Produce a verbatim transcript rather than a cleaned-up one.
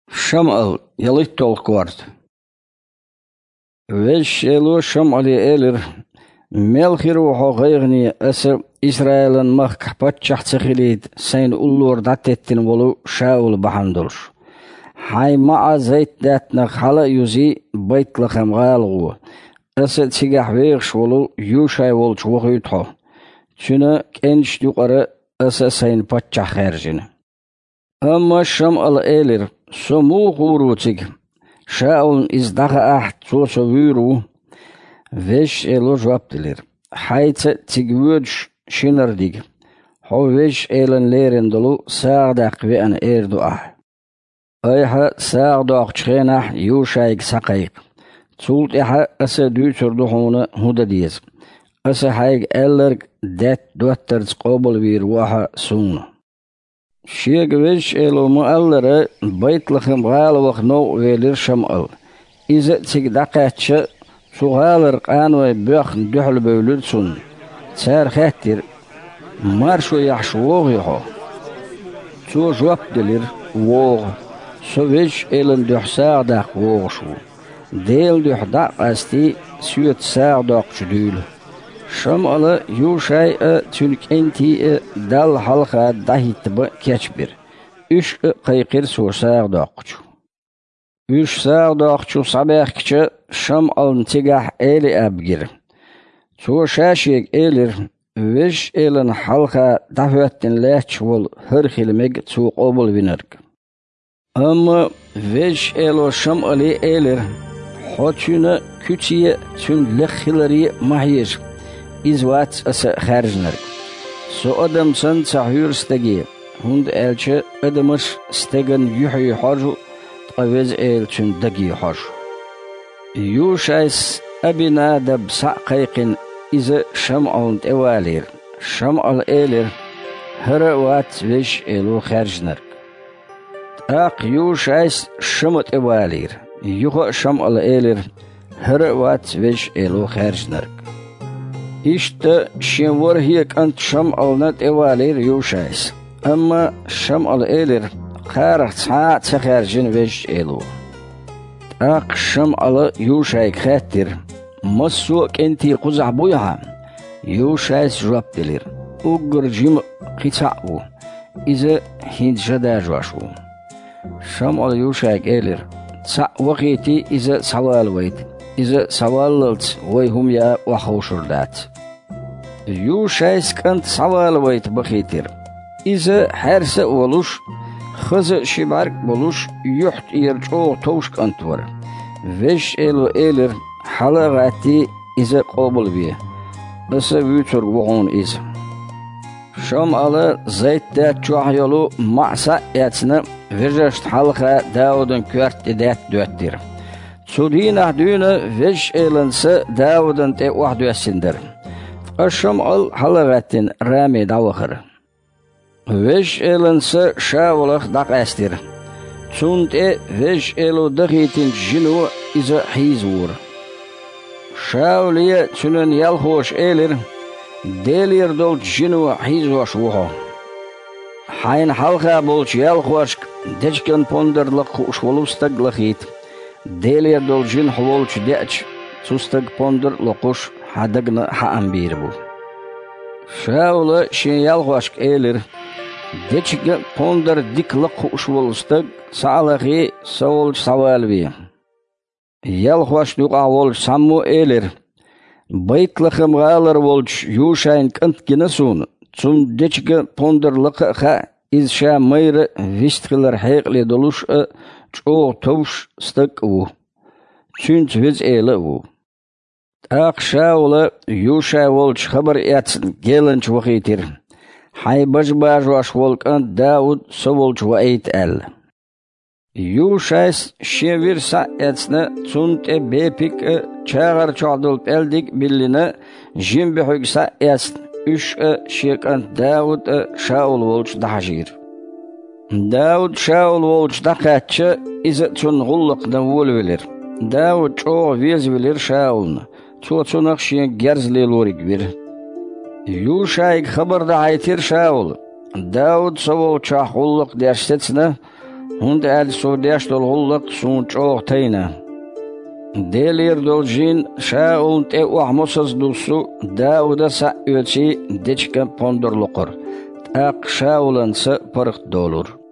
Шамал ялыт толквард. Вещ эло шамали элир мелхиру хогайгни ас Израилен мах патчах цахилит сайн уллур даттеттин волу Шаул бахандулш. Хай ма зайт датна хала юзи байтлахам галгу. Ас тигах вегш волу юшай волч вогуйтхо. Чуна кенш юқара ас сайн патчах хержин. Amma шамал элир сому гурутиг Шаул издаха ахт цоса виру веш эло жаптилер хайца тигвудш шинардиг хо веш элен лерендолу саадак вен эрдуа айха саадак чхена юшайг сакайг цулт эха аса дүйцурдухуна худадиез аса хайг эллерг дет дуаттерц қобыл вир ваха суна شيء قبيش إلو مؤلرة بيت لخم غالوخ نو ويلر شمال إذا تقدقاتش سوغالر قانوي بيخن دحل بولد سن تسار خاتر مارشو يحشوغ يحو سو جواب دلير ووغ سويش إلن دح ساغ داق ووغ شو ديل دح داق أستي سيوت ساغ داق شدول شمال يوشاي تلك انتي دال حلقة دهيت بكاتبر اش قيقر سو ساغ داقچو اش ساغ داقچو صباحكچ شمال نتيجح الي ابگير سو شاشيك الير وش الن حلقة دهوتن لاچ ول هر خلمگ سو قبول وينرك اما وش الو شمالي الير حوچونه كوچيه تون لخلري ماهير إزوات أس خارجنر سو أدم سن تحير استجي هند ألش أدمش استجن يحيي حاجو تقوز ألشن دقي حاجو يوشايس أبنا دب ساقيقن إذا شمعون توالير شمع الإيلر هروات ويش إلو خارجنر أق يوشايس شمت توالير يخو شمع الإيلر هروات ويش إلو خارجنر إشت شنور هيك أنت شمع نت إوالير يوشايس أما شمع الإيلر خارج ساعة تخرجن ويش إلو أق شمع يوشايك خاتر مسوك أنتي قزع بويها يوشايس جواب دلير أقر جيم قطعو إذا هند جداج واشو شمع يوشايك إيلر تسع وقيتي إذا سوال ويت إذا سواللت ويهم يا وحوشردات يوشايس كانت سوال ويت بخيتر إذا حرس ولوش خز شبارك بلوش يحت يرجعو توش كانتور ويش إلو إيلر حلقاتي إذا قابل بيه بس ويتر وغون إذا شام على زيت دات جوح يلو معسا ياتنا ويجشت حلقة داودن كوارت دات دواتير سودينا دينا ويش إيلنس داودن تي واحد يسندر أشم al حلقاتين رامي داوخر ويش إيلنس شاولخ داق أستير تونت إي ويش إيلو دقيتين جنو إذا حيزور شاولية تنن يالخوش إيلر ديلير دول جنو حيزوش وحو حين حلقة بولش يالخوش دجكن بوندر لقوش ولوستق لخيت ديلير دول جن حولش ديتش سوستق بوندر لقوش حدقنا حقن بيربو شاولا شين يالغوشك إيلر ديشك بوندر ديك لقوش ولستق سالغي سول سوال بي يالغوش نوقع ولش سامو إيلر بيت لخم غالر ولش يوشاين كنت جنسون تون ديشك بوندر لقخا إذ شا مير ويستغلر حيق لدولوش جو توش استقو تونت ويز إيلو أق شاولا يوشا ولش خبر ياتسن جيلنش وخيتر حي بجباج واش ولكان داود سولش وأيت أل يوشايس شيفير سا ياتسنا تونت بيبك چاغر چعدول بلدك بلنا جيم بحوك سا ياتسن اش شيكان داود شاول ولش دحجير داود شاول ولش دقاتش إذا تون غلق دول ولر داود چو ويز ولر شاولنا توتونق شين جرز ليلوريك بير يوشايك خبر دعايتير شاول داود سوو چاخولق درشتتنا Hund el sodäst dol hullak sun çoğtayna. Delir dol jin Şaul te uahmosaz dusu Davud'a sa öçi deçken pondorluqur. Aq Şaulansa pırıq dolur.